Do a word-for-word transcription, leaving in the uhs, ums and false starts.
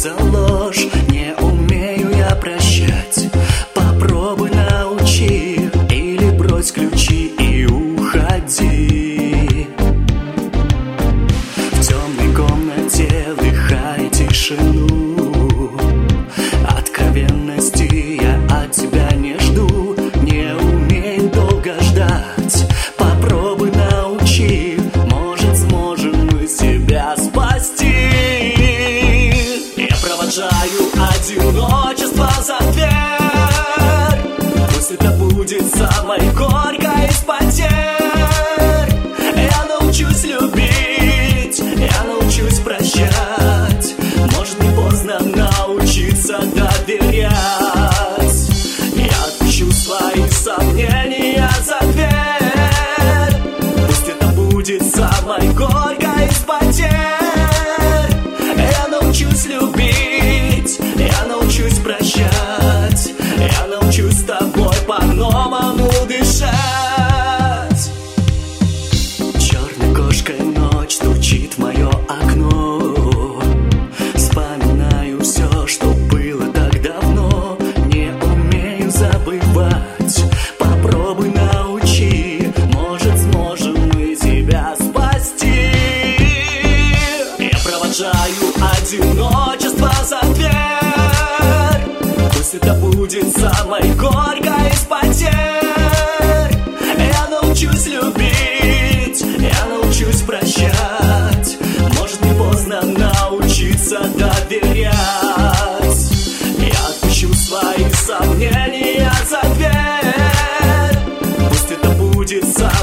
за ложь. Не умею я прощать, попробуй научи. Или брось ключи и уходи. В темной комнате вдыхай тишину. Откровенности я от тебя не жду. Не умею долго ждать, попробуй научи. Может, сможем мы себя спасти. Я провожаю одиночество за дверь. Пусть это будет самой горькой из потерь. Я научусь любить, я научусь прощать. Может, не поздно научиться доверять. Я отпущу свои сомнения за дверь. Пусть это будет самой горькой из потерь. Я научусь любить, я научусь прощать. Я научусь с тобой по-новому дышать. Черной кошкой ночь стучит в мое окно. Вспоминаю все, что было так давно. Не умею забывать, попробуй научи. Может, сможем мы тебя спасти. Я провожаю одиночество за дверь. Пусть это будет самой горькой из потерь. Я научусь любить, я научусь прощать. Может, не поздно научиться доверять. Я отпущу свои сомнения за дверь. Пусть это будет самой